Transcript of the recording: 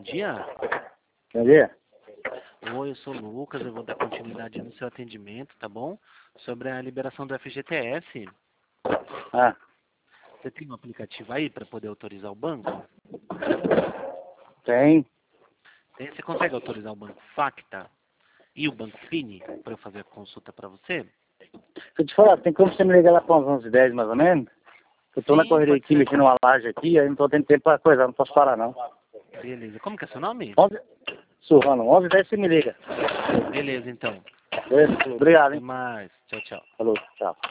dia. Bom dia. Oi, eu sou o Lucas, eu vou dar continuidade no seu atendimento, tá bom? Sobre a liberação do FGTS. Ah, Você tem um aplicativo aí para poder autorizar o banco? tem. Você consegue autorizar o Banco Facta e o Banco Fini para eu fazer a consulta para você? Deixa eu te falar, tem como você me ligar lá para uns 11h10 mais ou menos? Eu tô na Sim, correria pode aqui, ser. mexendo uma laje aqui, aí não tô tendo tempo pra coisa, não posso parar não. Beleza. Como que é seu nome? 11... Surrando, 11h10 você me liga. Beleza, então. Beleza? Obrigado, Até hein? mais. Tchau, tchau. Falou, tchau.